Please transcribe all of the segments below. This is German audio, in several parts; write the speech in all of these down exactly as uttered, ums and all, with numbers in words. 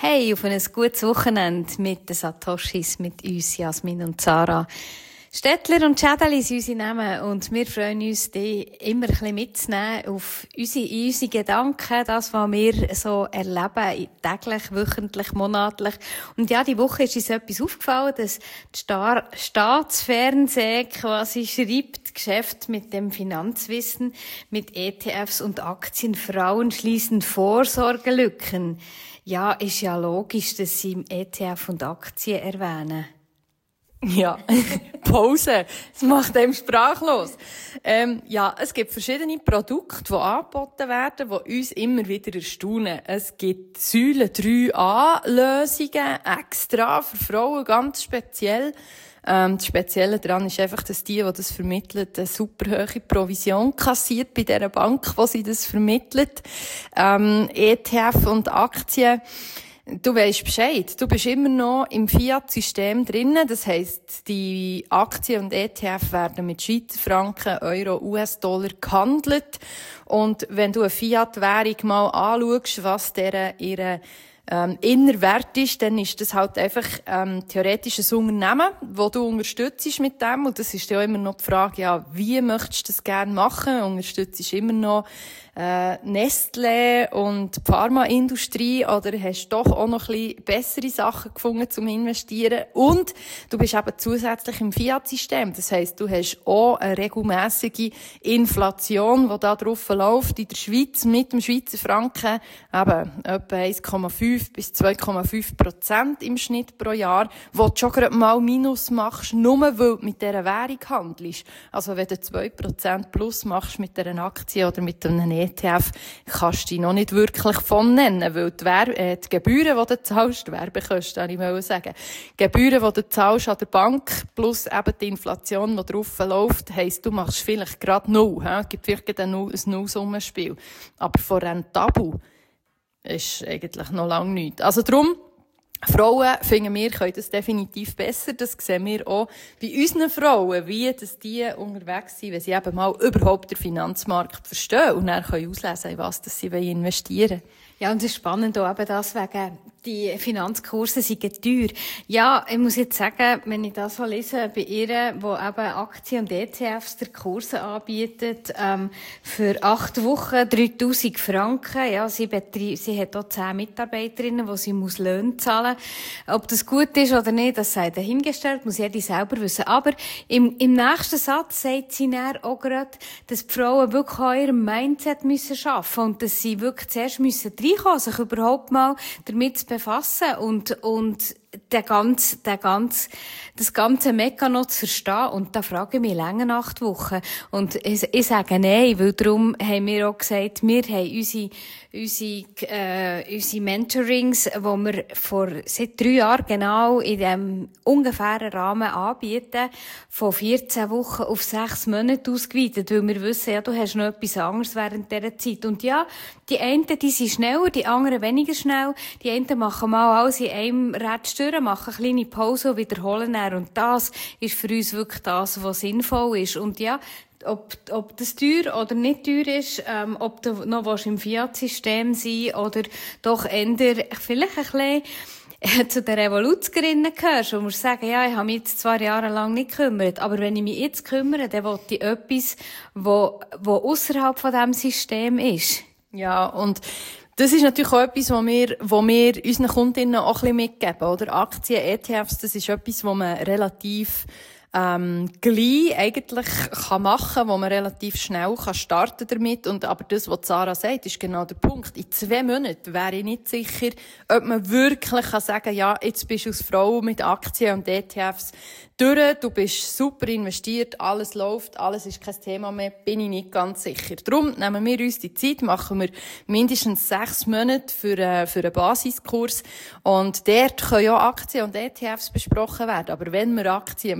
Hey, auf ein gutes Wochenende mit den Satoshis, mit uns, Jasmin und Sarah. Städtler und Schädeli sind unsere Namen und wir freuen uns, die immer ein bisschen mitzunehmen auf unsere, unsere Gedanken, das, was wir so erleben, täglich, wöchentlich, monatlich. Und ja, die Woche ist uns etwas aufgefallen, dass das Star- Staatsfernsehen quasi schreibt, Geschäft mit dem Finanzwissen, mit E T Fs und Aktien, Frauen schließen Vorsorgelücken. Ja, ist ja logisch, dass sie E T F und Aktien erwähnen. Ja, Pause. Das macht einem sprachlos. Ähm, ja, es gibt verschiedene Produkte, die angeboten werden, die uns immer wieder erstaunen. Es gibt Säule drei a Lösungen, extra für Frauen, ganz speziell. Ähm, das Spezielle daran ist einfach, dass die, die das vermitteln, eine super hohe Provision kassiert bei dieser Bank, wo sie das vermittelt. Ähm, E T F und Aktien. Du weisst Bescheid. Du bist immer noch im Fiat-System drinnen. Das heisst, die Aktien und E T F werden mit Schweizer Franken, Euro, U S-Dollar gehandelt. Und wenn du eine Fiat-Währung mal anschaust, was deren ihre ähm, inner Wert ist, dann ist das halt einfach ähm, theoretisch ein Unternehmen, das du unterstützt mit dem. Und das ist ja immer noch die Frage, ja, wie möchtest du das gerne machen? Unterstützt immer noch äh, Nestlé und die Pharmaindustrie, oder hast du doch auch noch ein bisschen bessere Sachen gefunden zum Investieren? Und du bist eben zusätzlich im Fiat-System. Das heisst, du hast auch eine regelmässige Inflation, die da drauf läuft in der Schweiz mit dem Schweizer Franken, eben etwa eins Komma fünf bis zwei Komma fünf Prozent im Schnitt pro Jahr, wo du schon gerade mal Minus machst, nur weil du mit dieser Währung handelst. Also wenn du zwei Prozent plus machst mit einer Aktie oder mit einem E T F, kannst du dich noch nicht wirklich von nennen, weil die, Werbe, äh, die Gebühren, die du zahlst, die Werbekosten, habe ich mal sagen, die Gebühren, die du zahlst an der Bank, plus eben die Inflation, die drauf läuft, heisst, du machst vielleicht gerade null, es gibt vielleicht ein Nullsummenspiel. Aber von rentabel ist eigentlich noch lange nichts. Also darum, Frauen, finden wir, können das definitiv besser. Das sehen wir auch bei unseren Frauen, wie dass die unterwegs sind, wenn sie eben mal überhaupt den Finanzmarkt verstehen und dann können auslesen, in was dass sie investieren wollen. Ja, und es ist spannend auch eben das wegen, die Finanzkurse sind teuer. Ja, ich muss jetzt sagen, wenn ich das so lese bei ihr, wo eben Aktien und E T Fs der Kurse anbietet, ähm, für acht Wochen dreitausend Franken, ja, sie betreibt, sie hat auch zehn Mitarbeiterinnen, wo sie muss Löhne zahlen. Ob das gut ist oder nicht, das sei dahingestellt, muss jeder selber wissen. Aber im, im nächsten Satz sagt sie dann auch gerade, dass die Frauen wirklich an ihrem Mindset müssen arbeiten und dass sie wirklich zuerst müssen reinkommen, sich überhaupt mal damit zu befassen und, und der ganz, der ganz, das ganze Mechanismus zu verstehen. Und da frage ich mich lange acht Wochen. Und ich, ich sage nein, weil darum haben wir auch gesagt, wir haben unsere, unsere, äh, unsere Mentorings, wo wir vor, seit drei Jahren genau in dem ungefähren Rahmen anbieten, von vierzehn Wochen auf sechs Monate ausgeweitet, weil wir wissen, ja, du hast noch etwas anderes während dieser Zeit. Und ja, die einen, die sind schneller, die anderen weniger schnell. Die einen machen mal alles in einem Rätstück, machen eine kleine Pause und wiederholen dann. Und das ist für uns wirklich das, was sinnvoll ist. Und ja, ob, ob das teuer oder nicht teuer ist, ähm, ob du noch im Fiat-System sein oder doch eher vielleicht ein bisschen zu den Revoluzgerinnen gehörst, wo wir sagen, ja, ich habe mich jetzt zwei Jahre lang nicht gekümmert, aber wenn ich mich jetzt kümmere, dann will ich etwas, wo, wo ausserhalb von diesem System ist. Ja, und das ist natürlich auch etwas, was wir, was wir unseren Kundinnen auch ein bisschen mitgeben, oder? Aktien, E T Fs, das ist etwas, was man relativ, ähm, gleich eigentlich kann machen, wo man relativ schnell kann starten damit. Und, aber das, was Sarah sagt, ist genau der Punkt. In zwei Monaten wäre ich nicht sicher, ob man wirklich kann sagen, ja, jetzt bist du als Frau mit Aktien und E T Fs durch, du bist super investiert, alles läuft, alles ist kein Thema mehr, bin ich nicht ganz sicher. Darum nehmen wir uns die Zeit, machen wir mindestens sechs Monate für, äh, für einen Basiskurs und dort können ja Aktien und E T Fs besprochen werden. Aber wenn wir Aktien empfehlen,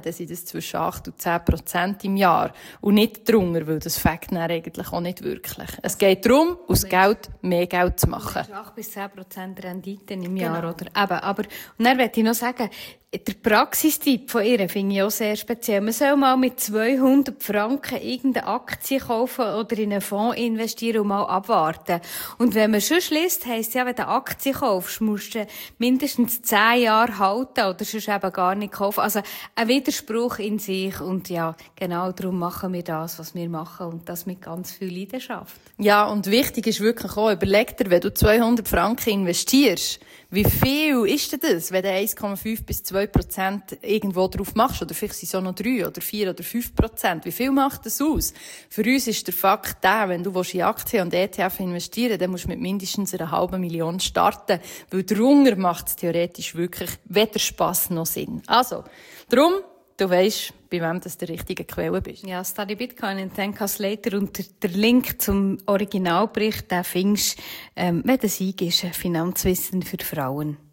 dann sind das zwischen acht und zehn Prozent im Jahr. Und nicht drunter, weil das fängt dann eigentlich auch nicht wirklich. Es geht darum, aus Geld mehr Geld zu machen. acht bis zehn Prozent Rendite im Jahr, genau. Oder? Eben, aber, und dann möchte ich noch sagen, der Praxistipp von ihr finde ich auch sehr speziell. Man soll mal mit zweihundert Franken irgendeine Aktie kaufen oder in einen Fonds investieren und mal abwarten. Und wenn man schon liest, heisst ja, wenn du eine Aktie kaufst, musst du mindestens zehn Jahre halten oder sonst eben gar nicht kaufen. Also ein Widerspruch in sich. Und ja, genau darum machen wir das, was wir machen. Und das mit ganz viel Leidenschaft. Ja, und wichtig ist wirklich auch, überleg dir, wenn du zweihundert Franken investierst, wie viel ist denn das, wenn du eins Komma fünf bis zwei Prozent irgendwo drauf machst? Oder vielleicht sind es auch noch drei oder vier oder fünf Prozent. Wie viel macht das aus? Für uns ist der Fakt der, wenn du in Aktien und E T F investieren willst, dann musst du mit mindestens einer halben Million starten. Weil darunter macht es theoretisch wirklich weder Spass noch Sinn. Also, darum, du weisst, bei wem du der richtige Quelle bist. Ja, Study Bitcoin and Thank Us Later. Und der, der Link zum Originalbericht, den findest du, ähm, wenn das eingibst, Finanzwissen für Frauen.